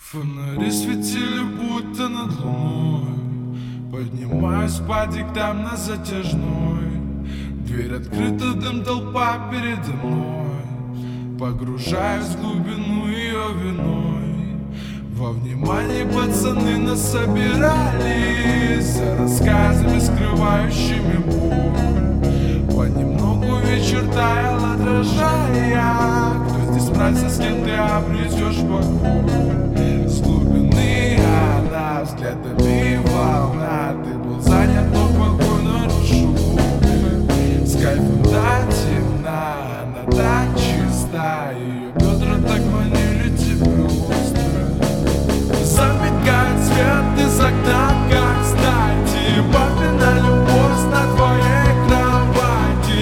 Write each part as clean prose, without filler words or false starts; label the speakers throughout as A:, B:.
A: Фонари светили будто над луной. Поднимаюсь по диктам на затяжной. Дверь открыта, дым, толпа передо мной. Погружаюсь в глубину ее виной. Во внимании пацаны нас собирались, за рассказами, скрывающими боль. Понемногу вечер таял, отражая, кто здесь мраться, с кем ты обретешь покой. С глубины она взглядами волна. Ты был занят, но покой нарушил. С кайфом до темна, она так чиста. Ее бедра так манили тебя остро. Замигает свет из окна, как кстати. Папина любовь на твоей кровати.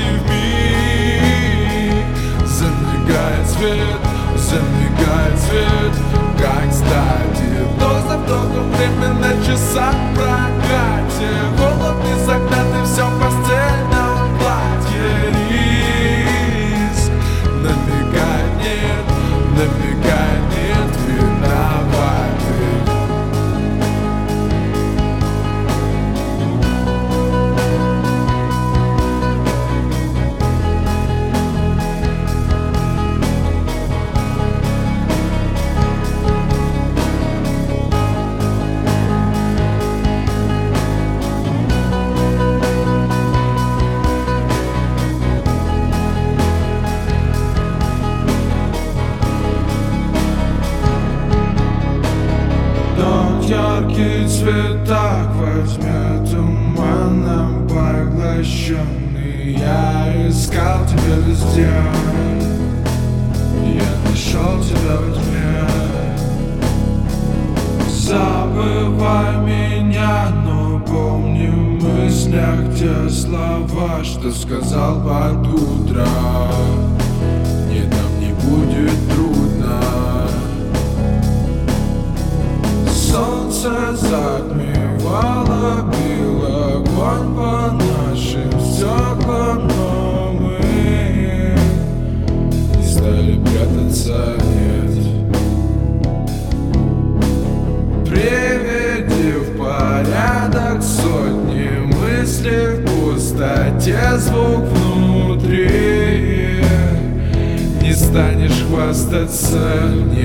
A: Вмиг замигает свет, как кстати. Вдох за вдохом время на часах в прокате. Голод из окна, ты все в постельном платье. Риск намекает нет, виноватых. Яркий цвет так возьмет туманом поглощенный. Я искал тебя везде, я нашел тебя во тьме. Забывай меня, но помни в мыслях те слова, что сказал под утро. Мне там не будет трудно. Солнце затмевало, бил огонь по нашим стеклам, но мы не стали прятаться, нет. Приведи в порядок сотни мыслей в пустоте, звук внутри. Не станешь хвастаться,